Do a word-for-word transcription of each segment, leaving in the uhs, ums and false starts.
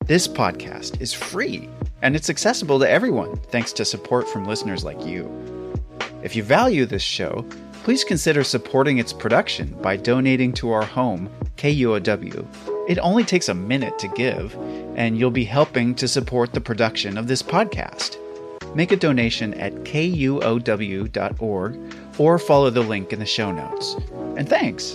This podcast is free, and it's accessible to everyone thanks to support from listeners like you. If you value this show, please consider supporting its production by donating to our home, K U O W. It only takes a minute to give, and you'll be helping to support the production of this podcast. Make a donation at K U O W dot org or follow the link in the show notes. And thanks!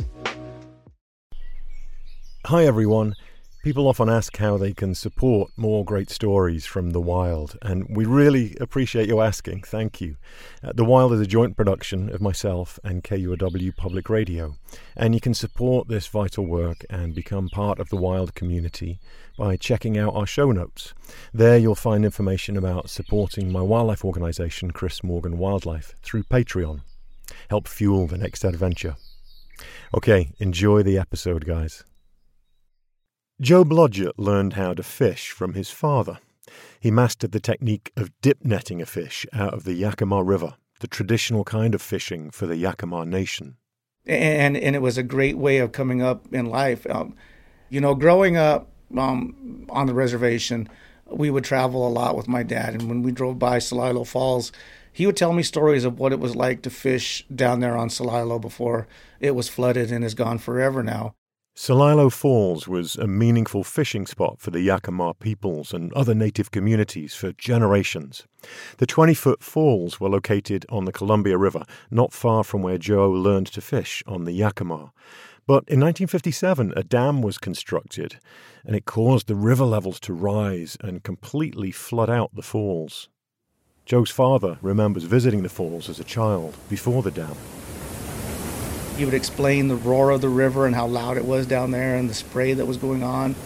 Hi everyone. People often ask how they can support more great stories from The Wild, and we really appreciate you asking. Thank you. Uh, The Wild is a joint production of myself and K U O W Public Radio, and you can support this vital work and become part of the Wild community by checking out our show notes. There you'll find information about supporting my wildlife organisation, Chris Morgan Wildlife, through Patreon. Help fuel the next adventure. Okay, enjoy the episode, guys. Joe Blodgett learned how to fish from his father. He mastered the technique of dip netting a fish out of the Yakima River, the traditional kind of fishing for the Yakima Nation. And and it was a great way of coming up in life. Um, you know, growing up um, on the reservation, we would travel a lot with my dad. And when we drove by Celilo Falls, he would tell me stories of what it was like to fish down there on Celilo before it was flooded and is gone forever now. Celilo Falls was a meaningful fishing spot for the Yakima peoples and other native communities for generations. The twenty-foot falls were located on the Columbia River, not far from where Joe learned to fish on the Yakima. But in nineteen fifty-seven, a dam was constructed, and it caused the river levels to rise and completely flood out the falls. Joe's father remembers visiting the falls as a child before the dam. He would explain the roar of the river and how loud it was down there and the spray that was going on.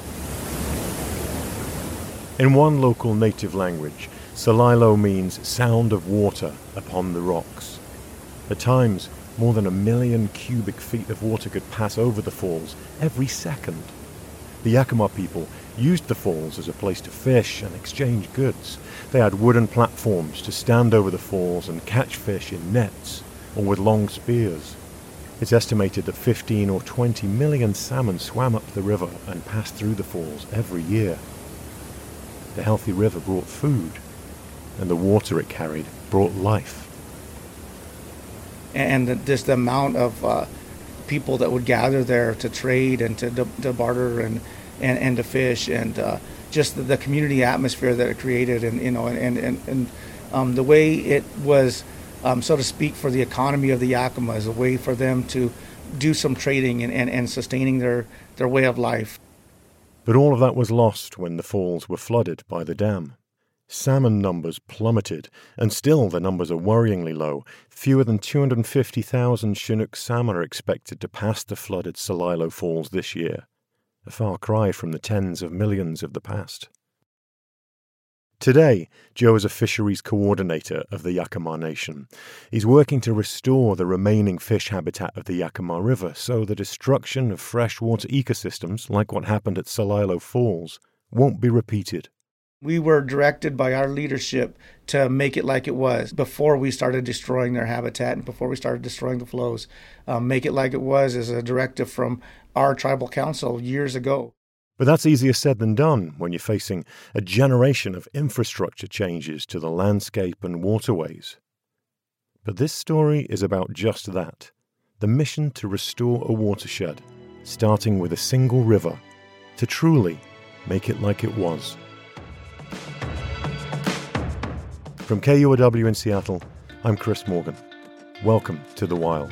In one local native language, Celilo means sound of water upon the rocks. At times, more than a million cubic feet of water could pass over the falls every second. The Yakima people used the falls as a place to fish and exchange goods. They had wooden platforms to stand over the falls and catch fish in nets or with long spears. It's estimated that fifteen or twenty million salmon swam up the river and passed through the falls every year. The healthy river brought food, and the water it carried brought life. And just the amount of uh, people that would gather there to trade and to, to barter and, and, and to fish, and uh, just the, the community atmosphere that it created, and you know, and and, and um, the way it was. Um, so to speak, for the economy of the Yakima as a way for them to do some trading and, and, and sustaining their, their way of life. But all of that was lost when the falls were flooded by the dam. Salmon numbers plummeted, and still the numbers are worryingly low. Fewer than two hundred fifty thousand Chinook salmon are expected to pass the flooded Celilo Falls this year, a far cry from the tens of millions of the past. Today, Joe is a fisheries coordinator of the Yakima Nation. He's working to restore the remaining fish habitat of the Yakima River so the destruction of freshwater ecosystems, like what happened at Celilo Falls, won't be repeated. We were directed by our leadership to make it like it was before we started destroying their habitat and before we started destroying the flows. Um, make it like it was is a directive from our tribal council years ago. But that's easier said than done when you're facing a generation of infrastructure changes to the landscape and waterways. But this story is about just that, the mission to restore a watershed, starting with a single river, to truly make it like it was. From K U O W in Seattle, I'm Chris Morgan. Welcome to The Wild.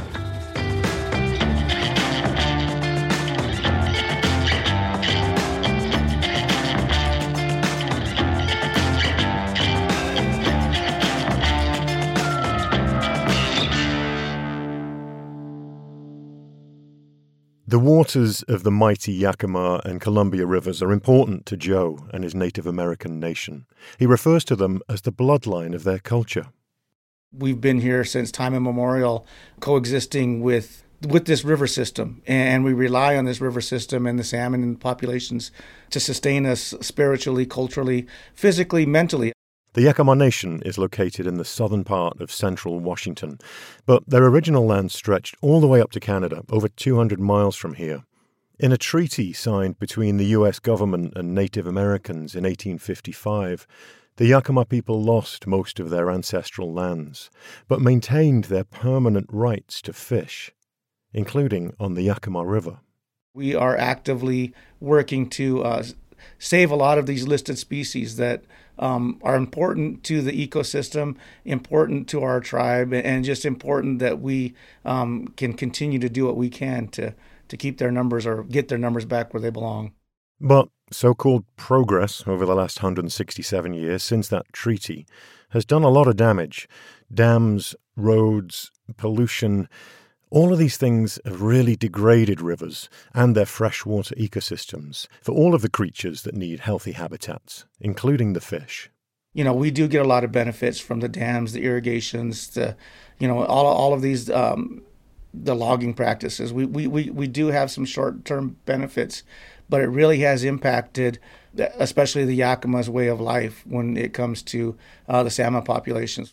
The waters of the mighty Yakima and Columbia rivers are important to Joe and his Native American nation. He refers to them as the bloodline of their culture. We've been here since time immemorial, coexisting with with this river system, and we rely on this river system and the salmon and populations to sustain us spiritually, culturally, physically, mentally. The Yakima Nation is located in the southern part of central Washington, but their original land stretched all the way up to Canada, over two hundred miles from here. In a treaty signed between the U S government and Native Americans in eighteen fifty-five, the Yakama people lost most of their ancestral lands, but maintained their permanent rights to fish, including on the Yakama River. We are actively working to uh, save a lot of these listed species that um, are important to the ecosystem, important to our tribe, and just important that we um, can continue to do what we can to, to keep their numbers or get their numbers back where they belong. But so-called progress over the last one hundred sixty-seven years since that treaty has done a lot of damage. Dams, roads, pollution, all of these things have really degraded rivers and their freshwater ecosystems for all of the creatures that need healthy habitats, including the fish. You know, we do get a lot of benefits from the dams, the irrigations, the, you know, all all of these, um, the logging practices. We, we, we, we do have some short-term benefits, but it really has impacted, especially the Yakama's way of life when it comes to uh, the salmon populations.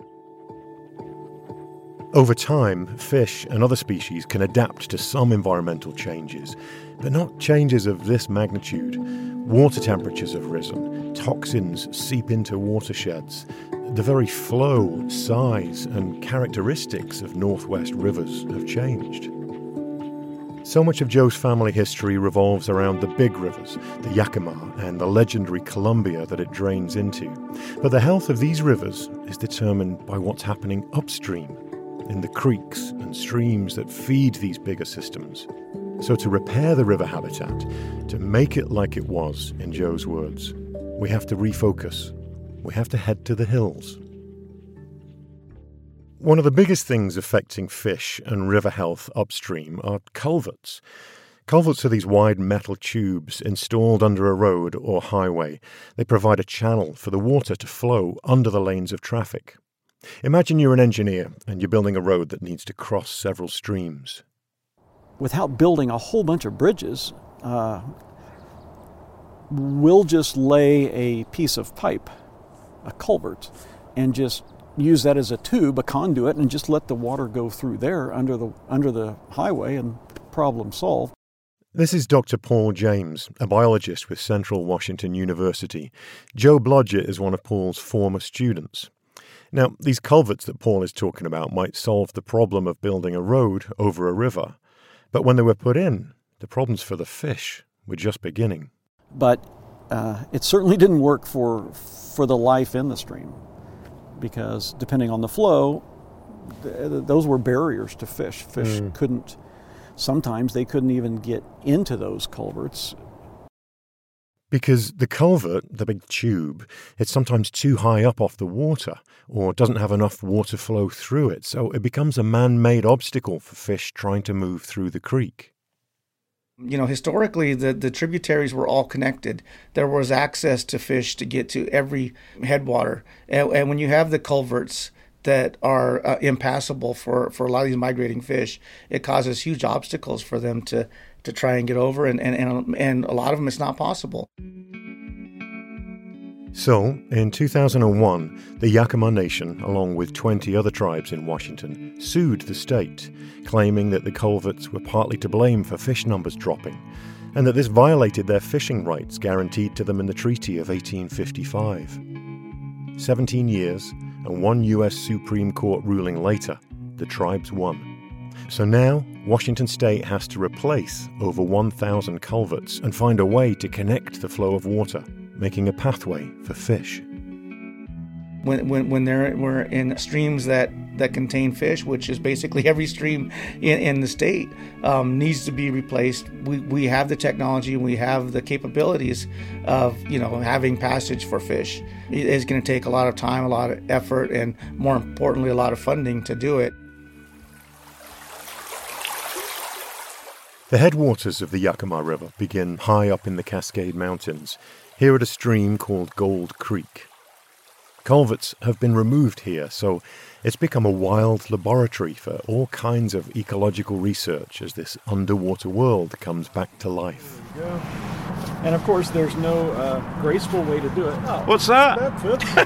Over time, fish and other species can adapt to some environmental changes, but not changes of this magnitude. Water temperatures have risen, toxins seep into watersheds. The very flow, size, and characteristics of Northwest rivers have changed. So much of Joe's family history revolves around the big rivers, the Yakama and the legendary Columbia that it drains into. But the health of these rivers is determined by what's happening upstream, in the creeks and streams that feed these bigger systems. So to repair the river habitat, to make it like it was, in Joe's words, we have to refocus. We have to head to the hills. One of the biggest things affecting fish and river health upstream are culverts. Culverts are these wide metal tubes installed under a road or highway. They provide a channel for the water to flow under the lanes of traffic. Imagine you're an engineer and you're building a road that needs to cross several streams. Without building a whole bunch of bridges, uh, we'll just lay a piece of pipe, a culvert, and just use that as a tube, a conduit, and just let the water go through there under the under the highway, and problem solved. This is Doctor Paul James, a biologist with Central Washington University. Joe Blodgett is one of Paul's former students. Now, these culverts that Paul is talking about might solve the problem of building a road over a river. But when they were put in, the problems for the fish were just beginning. But uh, it certainly didn't work for for the life in the stream, because depending on the flow, th- those were barriers to fish. Fish mm. couldn't, sometimes they couldn't even get into those culverts. Because the culvert, the big tube, it's sometimes too high up off the water or doesn't have enough water flow through it, so it becomes a man-made obstacle for fish trying to move through the creek. You know, historically, the, the tributaries were all connected. There was access to fish to get to every headwater. And, and when you have the culverts that are uh, impassable for, for a lot of these migrating fish, it causes huge obstacles for them to to try and get over, and, and, and, and a lot of them it's not possible. So, in two thousand one, the Yakama Nation, along with twenty other tribes in Washington, sued the state, claiming that the culverts were partly to blame for fish numbers dropping, and that this violated their fishing rights guaranteed to them in the Treaty of eighteen fifty-five. Seventeen years, and one U S Supreme Court ruling later, the tribes won. So now, Washington State has to replace over one thousand culverts and find a way to connect the flow of water, making a pathway for fish. When when when they're we're in streams that, that contain fish, which is basically every stream in, in the state, um, needs to be replaced. We we have the technology and we have the capabilities of, you know, having passage for fish. It is going to take a lot of time, a lot of effort, and more importantly, a lot of funding to do it. The headwaters of the Yakama River begin high up in the Cascade Mountains, here at a stream called Gold Creek. Culverts have been removed here, so it's become a wild laboratory for all kinds of ecological research as this underwater world comes back to life. There you go. And of course, there's no uh, graceful way to do it. Oh, what's that? That's it.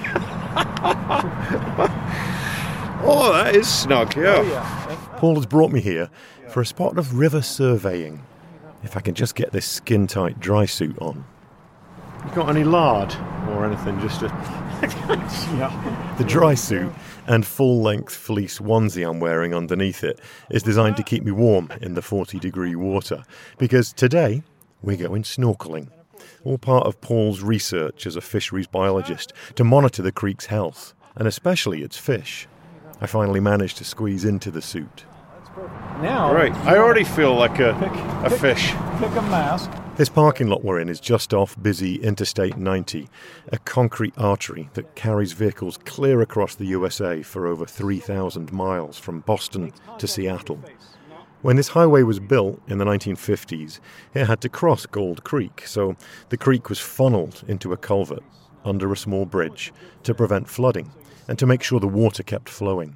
Oh, that is snug, yeah. Oh, yeah. Paul has brought me here for a spot of river surveying. if I can just get this skin-tight dry suit on. You got any lard or anything? Just a... yeah. The dry suit and full-length fleece onesie I'm wearing underneath it is designed to keep me warm in the forty-degree water, because today we're going snorkeling. All part of Paul's research as a fisheries biologist to monitor the creek's health, and especially its fish. I finally managed to squeeze into the suit. Now, right, I already feel like a, pick, a pick, fish. Pick a mask. This parking lot we're in is just off busy Interstate ninety, a concrete artery that carries vehicles clear across the U S A for over three thousand miles from Boston to Seattle. When this highway was built in the nineteen fifties, it had to cross Gold Creek, so the creek was funneled into a culvert under a small bridge to prevent flooding and to make sure the water kept flowing.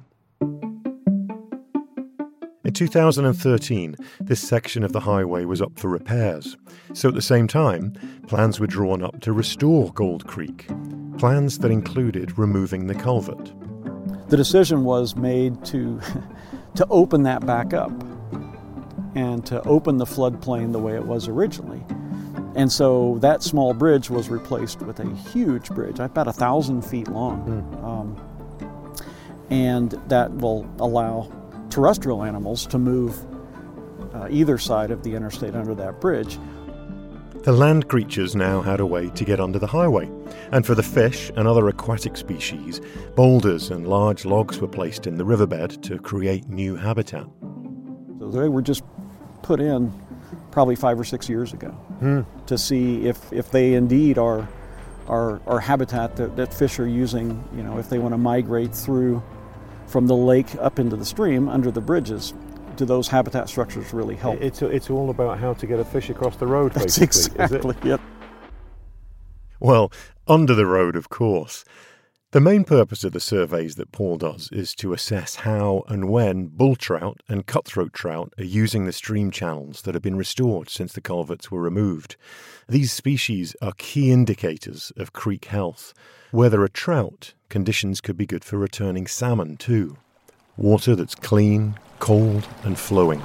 In two thousand thirteen, this section of the highway was up for repairs. So at the same time, plans were drawn up to restore Gold Creek. Plans that included removing the culvert. The decision was made to, to open that back up and to open the floodplain the way it was originally. And so that small bridge was replaced with a huge bridge, about a thousand feet long. Mm. Um, and that will allow terrestrial animals to move uh, either side of the interstate under that bridge. The land creatures now had a way to get under the highway, and for the fish and other aquatic species, boulders and large logs were placed in the riverbed to create new habitat. So they were just put in probably five or six years ago hmm. to see if, if they indeed are are, are habitat that, that fish are using, you know, if they want to migrate through from the lake up into the stream under the bridges. Do those habitat structures really help? It's it's all about how to get a fish across the road, That's basically, exactly, is it? Yep. Well, under the road, of course. The main purpose of the surveys that Paul does is to assess how and when bull trout and cutthroat trout are using the stream channels that have been restored since the culverts were removed. These species are key indicators of creek health. Where there are trout, conditions could be good for returning salmon too. Water that's clean, cold and flowing.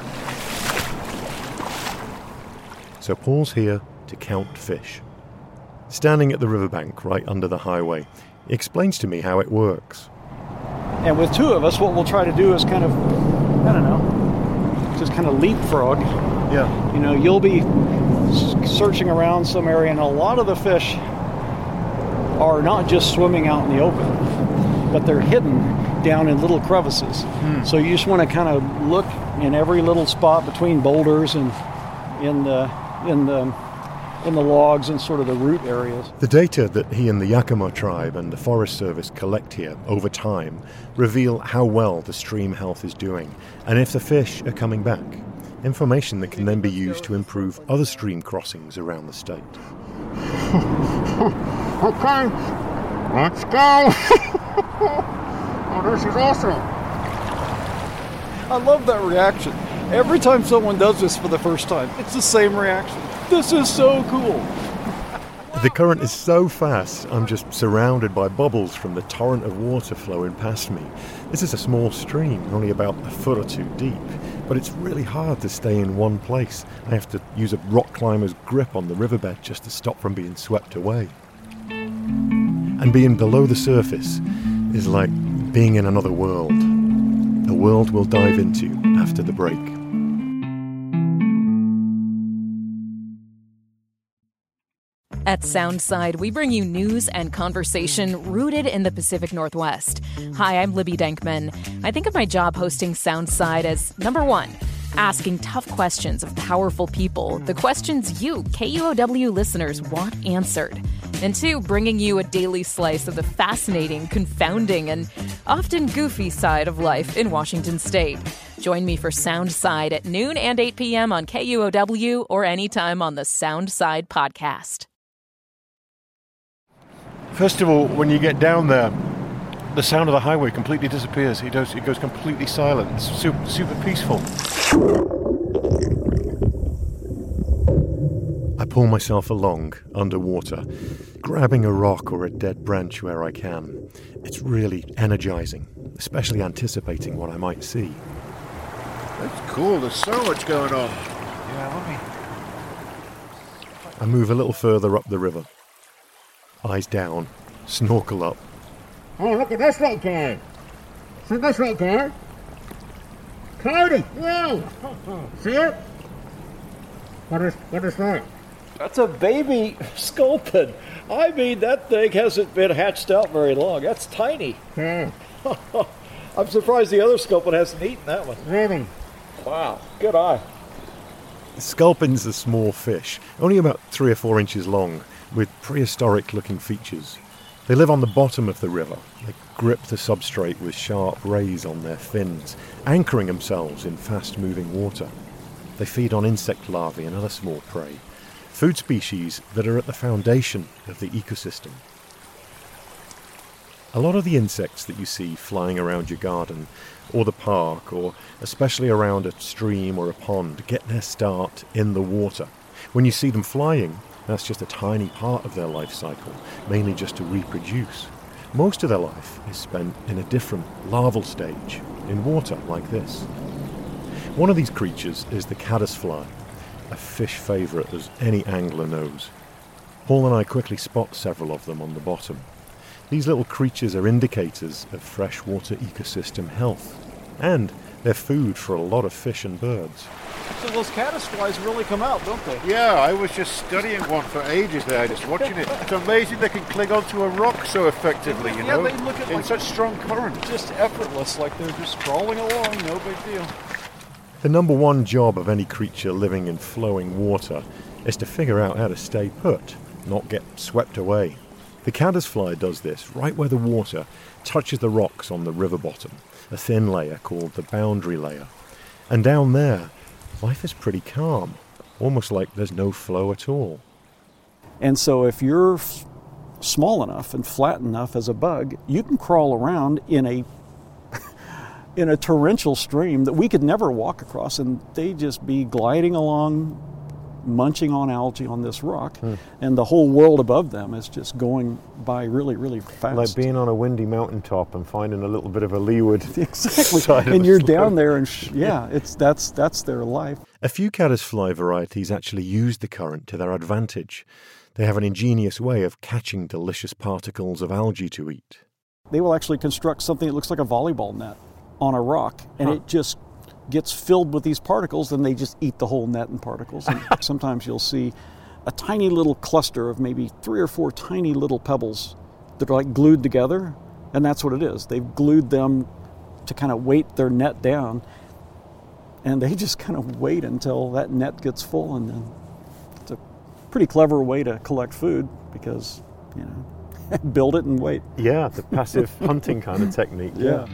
So Paul's here to count fish. Standing at the riverbank right under the highway, he explains to me how it works. And with two of us, what we'll try to do is kind of, I don't know, just kind of leapfrog. Yeah. You know, you'll be searching around some area, and a lot of the fish are not just swimming out in the open, but they're hidden down in little crevices. Hmm. So you just want to kind of look in every little spot between boulders and in the in the in the logs and sort of the root areas. The data that he and the Yakima tribe and the Forest Service collect here over time reveal how well the stream health is doing and if the fish are coming back. Information that can then be used to improve other stream crossings around the state. Okay, let's go. Oh, this is awesome. I love that reaction. Every time someone does this for the first time, it's the same reaction. This is so cool. The current is so fast, I'm just surrounded by bubbles from the torrent of water flowing past me. This is a small stream, only about a foot or two deep, but it's really hard to stay in one place. I have to use a rock climber's grip on the riverbed just to stop from being swept away. And being below the surface is like being in another world. A world we'll dive into after the break. At Soundside, we bring you news and conversation rooted in the Pacific Northwest. Hi, I'm Libby Denkman. I think of my job hosting Soundside as, number one, asking tough questions of powerful people, the questions you, K U O W listeners, want answered. And two, bringing you a daily slice of the fascinating, confounding, and often goofy side of life in Washington State. Join me for Soundside at noon and eight p.m. on K U O W or anytime on the Soundside podcast. First of all, when you get down there, the sound of the highway completely disappears. It goes, it goes completely silent. It's super, super peaceful. I pull myself along underwater, grabbing a rock or a dead branch where I can. It's really energizing, especially anticipating what I might see. That's cool. There's so much going on. Yeah, let me I move a little further up the river. Eyes down, snorkel up. Oh, look at this little guy. See this little guy? Cloudy, wow. See it? What is, what is that? That's a baby sculpin. I mean, that thing hasn't been hatched out very long. That's tiny. Yeah. I'm surprised the other sculpin hasn't eaten that one. Really? Wow, good eye. Sculpins are small fish, only about three or four inches long, with prehistoric-looking features. They live on the bottom of the river. They grip the substrate with sharp rays on their fins, anchoring themselves in fast-moving water. They feed on insect larvae and other small prey, food species that are at the foundation of the ecosystem. A lot of the insects that you see flying around your garden or the park, or especially around a stream or a pond, get their start in the water. When you see them flying, that's just a tiny part of their life cycle, mainly just to reproduce. Most of their life is spent in a different larval stage, in water like this. One of these creatures is the caddisfly, a fish favourite as any angler knows. Paul and I quickly spot several of them on the bottom. These little creatures are indicators of freshwater ecosystem health, and they're food for a lot of fish and birds. So those caddisflies really come out, don't they? Yeah, I was just studying one for ages there, just watching it. It's amazing they can cling onto a rock so effectively, you yeah, know, they look at in like such strong current. Just effortless, like they're just crawling along, no big deal. The number one job of any creature living in flowing water is to figure out how to stay put, not get swept away. The caddisfly does this right where the water touches the rocks on the river bottom, a thin layer called the boundary layer. And down there, life is pretty calm, almost like there's no flow at all. And so if you're f- small enough and flat enough as a bug, you can crawl around in a in a torrential stream that we could never walk across, and they just be gliding along, munching on algae on this rock, hmm. and the whole world above them is just going by really, really fast. Like being on a windy mountaintop and finding a little bit of a leeward exactly. side of and you're slope. down there, and sh- yeah, it's that's that's their life. A few caddisfly varieties actually use the current to their advantage. They have an ingenious way of catching delicious particles of algae to eat. They will actually construct something that looks like a volleyball net on a rock, and huh. it just gets filled with these particles, and they just eat the whole net in particles. And sometimes you'll see a tiny little cluster of maybe three or four tiny little pebbles that are like glued together, and that's what it is. They've glued them to kind of weight their net down, and they just kind of wait until that net gets full, and then it's a pretty clever way to collect food because, you know, build it and wait. Yeah, the passive hunting kind of technique. Yeah.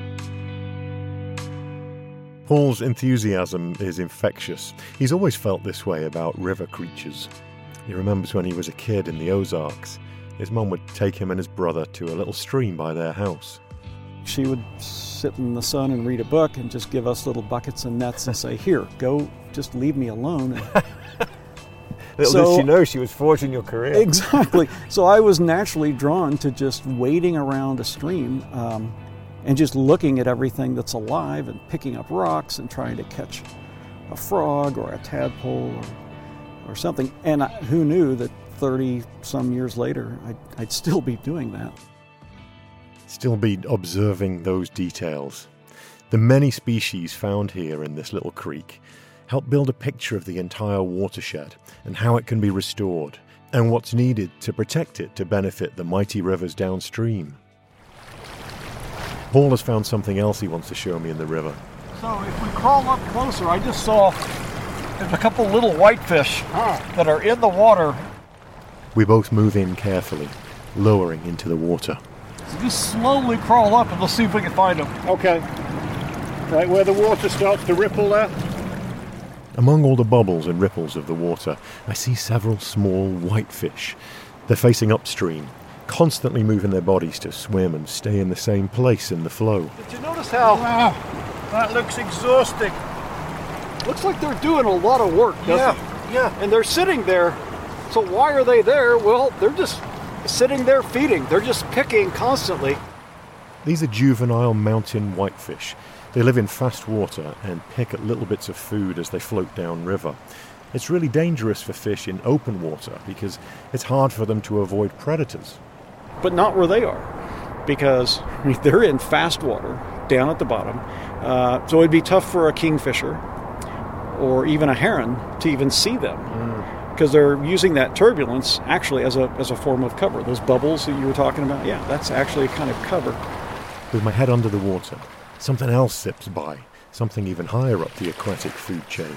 Paul's enthusiasm is infectious. He's always felt this way about river creatures. He remembers when he was a kid in the Ozarks. His mum would take him and his brother to a little stream by their house. She would sit in the sun and read a book and just give us little buckets and nets and say, here, go, just leave me alone. Little so, did she know she was forging your career. Exactly. So I was naturally drawn to just wading around a stream um, and just looking at everything that's alive and picking up rocks and trying to catch a frog or a tadpole or, or something. And I, who knew that thirty some years later I'd, I'd still be doing that. Still be observing those details. The many species found here in this little creek help build a picture of the entire watershed and how it can be restored and what's needed to protect it to benefit the mighty rivers downstream. Paul has found something else he wants to show me in the river. So if we crawl up closer, I just saw there's a couple little whitefish that are in the water. We both move in carefully, lowering into the water. So just slowly crawl up and let's see if we can find them. Okay. Right where the water starts to ripple there. Among all the bubbles and ripples of the water, I see several small whitefish. They're facing upstream, constantly moving their bodies to swim and stay in the same place in the flow. Did you notice how wow, that looks exhausting? Looks like they're doing a lot of work, doesn't yeah, it? Yeah. And they're sitting there. So why are they there? Well, they're just sitting there feeding. They're just picking constantly. These are juvenile mountain whitefish. They live in fast water and pick at little bits of food as they float downriver. It's really dangerous for fish in open water because it's hard for them to avoid predators. But not where they are, because they're in fast water down at the bottom. Uh, so it'd be tough for a kingfisher or even a heron to even see them, because mm. they're using that turbulence actually as a as a form of cover. Those bubbles that you were talking about, yeah, that's actually a kind of cover. With my head under the water, something else zips by, something even higher up the aquatic food chain.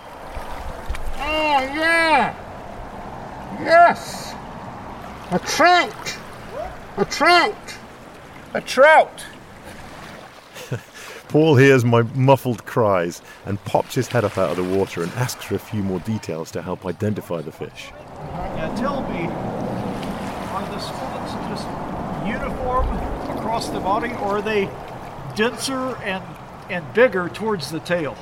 Oh, yeah! Yes! A trout! A trout! A trout! Paul hears my muffled cries and pops his head up out of the water and asks for a few more details to help identify the fish. Now tell me, are the spots just uniform across the body, or are they denser and, and bigger towards the tail?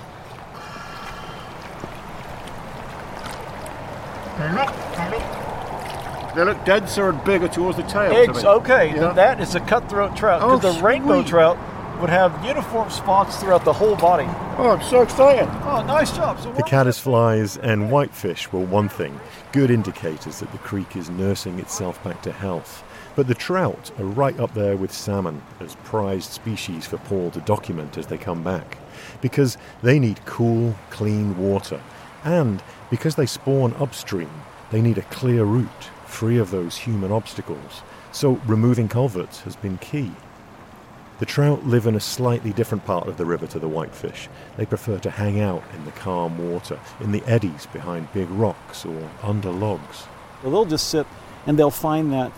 They look, they look. They look denser and bigger towards the tail. Eggs, okay, Yeah. then that is a cutthroat trout, because Oh, the rainbow sweet. trout would have uniform spots throughout the whole body. Oh, I'm so excited. Oh, nice job. So The caddisflies and whitefish were one thing, good indicators that the creek is nursing itself back to health. But the trout are right up there with salmon as prized species for Paul to document as they come back, because they need cool, clean water, and because they spawn upstream, they need a clear route, free of those human obstacles. So removing culverts has been key. The trout live in a slightly different part of the river to the whitefish. They prefer to hang out in the calm water, in the eddies behind big rocks or under logs. Well, they'll just sit and they'll find that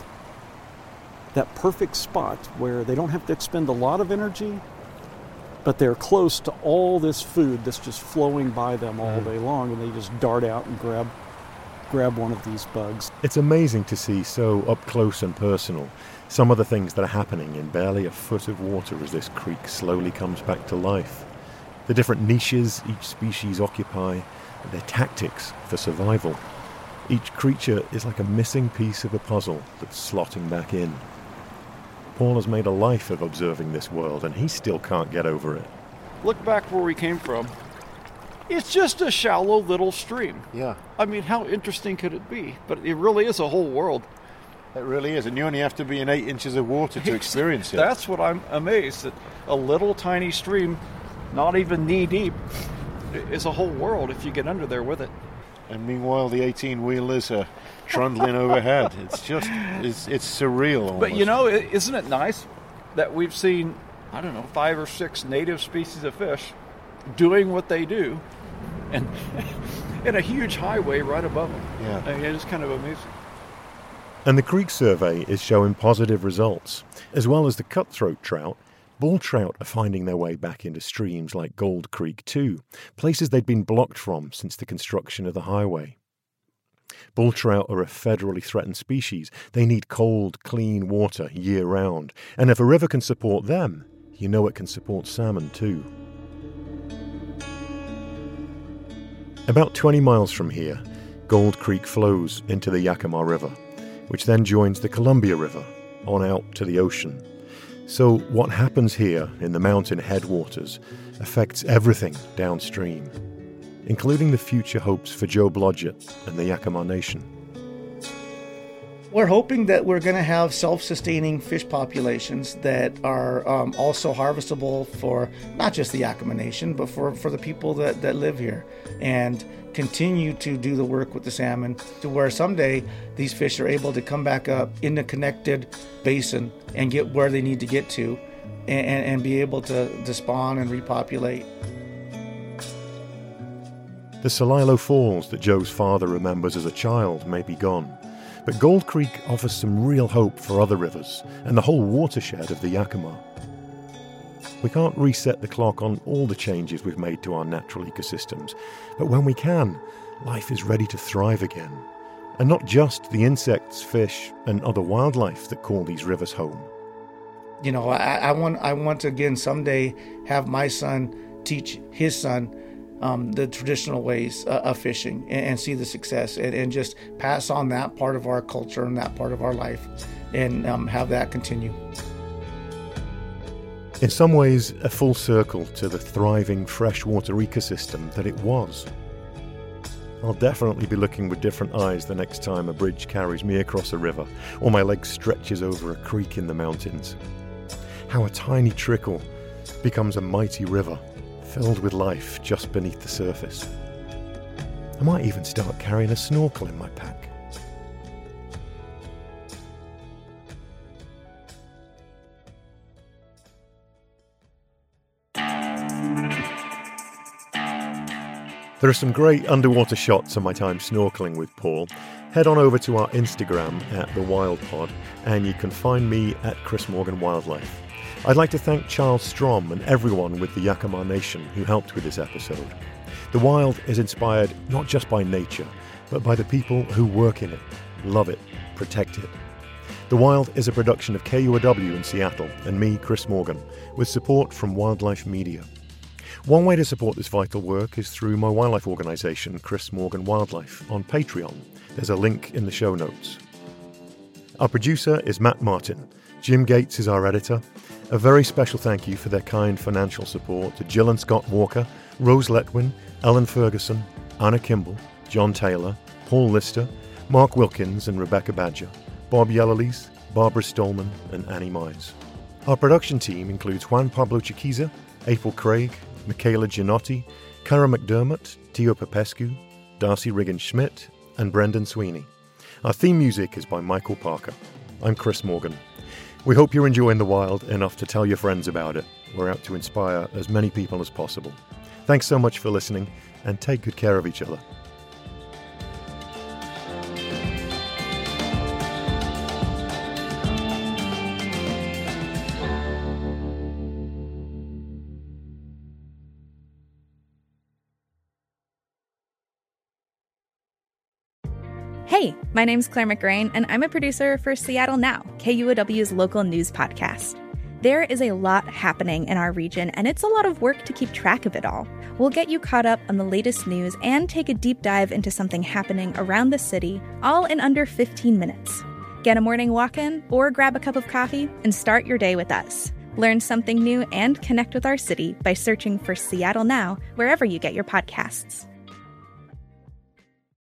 that perfect spot where they don't have to expend a lot of energy, but they're close to all this food that's just flowing by them all day long, and they just dart out and grab grab one of these bugs. It's amazing to see so up close and personal some of the things that are happening in barely a foot of water as this creek slowly comes back to life. The different niches each species occupy, their tactics for survival. Each creature is like a missing piece of a puzzle that's slotting back in. Paul has made a life of observing this world, and he still can't get over it. Look back where we came from. It's just a shallow little stream. Yeah, I mean, how interesting could it be? But it really is a whole world. it really is. And you only have to be in eight inches of water to experience it. That's what I'm amazed at. A little tiny stream, not even knee deep, is a whole world if you get under there with it. And meanwhile, the eighteen-wheelers are trundling overhead. It's just, it's, it's surreal almost. But you know, i- isn't it nice that we've seen, I don't know, five or six native species of fish doing what they do, and in a huge highway right above them. Yeah. I mean, it's kind of amazing. And the creek survey is showing positive results. As well as the cutthroat trout, bull trout are finding their way back into streams like Gold Creek too, places they'd been blocked from since the construction of the highway. Bull trout are a federally threatened species. They need cold, clean water year-round. And if a river can support them, you know it can support salmon too. About twenty miles from here, Gold Creek flows into the Yakima River, which then joins the Columbia River on out to the ocean. So what happens here in the mountain headwaters affects everything downstream, including the future hopes for Joe Blodgett and the Yakima Nation. We're hoping that we're going to have self-sustaining fish populations that are um, also harvestable for not just the Yakima Nation, but for, for the people that, that live here, and continue to do the work with the salmon to where someday these fish are able to come back up in the connected basin and get where they need to get to and, and, and be able to, to spawn and repopulate. The Celilo Falls that Joe's father remembers as a child may be gone, but Gold Creek offers some real hope for other rivers and the whole watershed of the Yakima. We can't reset the clock on all the changes we've made to our natural ecosystems, but when we can, life is ready to thrive again. And not just the insects, fish, and other wildlife that call these rivers home. You know, I, I want I want to again someday have my son teach his son um, the traditional ways uh, of fishing and, and see the success and, and just pass on that part of our culture and that part of our life and um, have that continue. In some ways, a full circle to the thriving freshwater ecosystem that it was. I'll definitely be looking with different eyes the next time a bridge carries me across a river or my leg stretches over a creek in the mountains. How a tiny trickle becomes a mighty river, filled with life just beneath the surface. I might even start carrying a snorkel in my pack. There are some great underwater shots of my time snorkeling with Paul. Head on over to our Instagram at The Wild Pod, and you can find me at Chris Morgan Wildlife. I'd like to thank Charles Strom and everyone with the Yakama Nation who helped with this episode. The Wild is inspired not just by nature, but by the people who work in it, love it, protect it. The Wild is a production of K U A W in Seattle and me, Chris Morgan, with support from Wildlife Media. One way to support this vital work is through my wildlife organisation, Chris Morgan Wildlife, on Patreon. There's a link in the show notes. Our producer is Matt Martin. Jim Gates is our editor. A very special thank you for their kind financial support to Jill and Scott Walker, Rose Letwin, Ellen Ferguson, Anna Kimball, John Taylor, Paul Lister, Mark Wilkins and Rebecca Badger, Bob Yellowlees, Barbara Stolman and Annie Mize. Our production team includes Juan Pablo Chiquiza, April Craig, Michaela Gianotti, Cara McDermott, Tio Popescu, Darcy Riggin-Schmidt, and Brendan Sweeney. Our theme music is by Michael Parker. I'm Chris Morgan. We hope you're enjoying the wild enough to tell your friends about it. We're out to inspire as many people as possible. Thanks so much for listening, and take good care of each other. Hey, my name's Claire McGrain, and I'm a producer for Seattle Now, K U A W's local news podcast. There is a lot happening in our region, and it's a lot of work to keep track of it all. We'll get you caught up on the latest news and take a deep dive into something happening around the city, all in under fifteen minutes. Get a morning walk in or grab a cup of coffee and start your day with us. Learn something new and connect with our city by searching for Seattle Now wherever you get your podcasts.